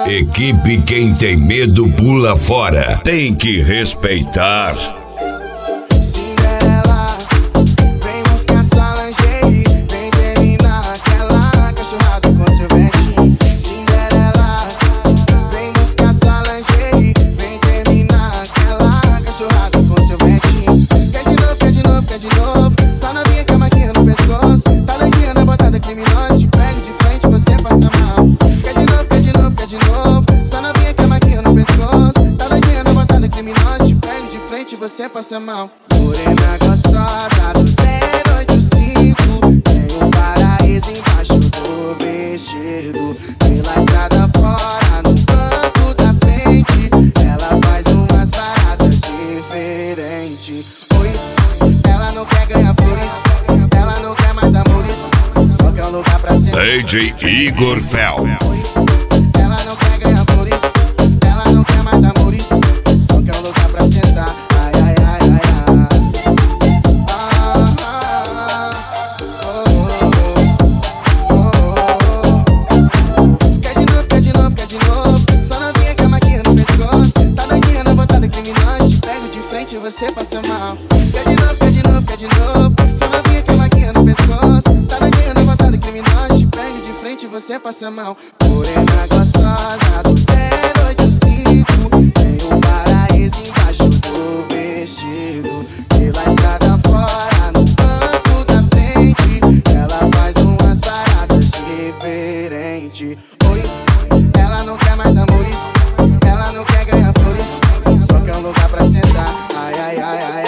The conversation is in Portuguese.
Equipe Quem Tem Medo Pula Fora. Tem que respeitar. Você passa mal. Morena gostosa do 085. Tem um paraíso embaixo do vestido. Pela estrada fora, no banco da frente, ela faz umas paradas diferentes. Oi, ela não quer ganhar flores, ela não quer mais amores, só quer um lugar pra sentar. DJ Igor Fel. Ela não quer ganhar flores, ela não quer mais amores, só quer um lugar pra sentar. Você passa mal. Quer de novo, quer de novo, quer de novo. Só novinha que a maquinha no pescoço. Tá novinha na vontade criminosa. Te pega de frente, você passa mal. Morena gostosa do 085. Tem um paraíso embaixo do vestido. Pela estrada fora, no banco da frente, ela faz umas paradas diferentes. Oi, ela não quer mais amores, ela não quer ganhar flores, só quer um lugar pra sentar. Ai, ai, ai, ai.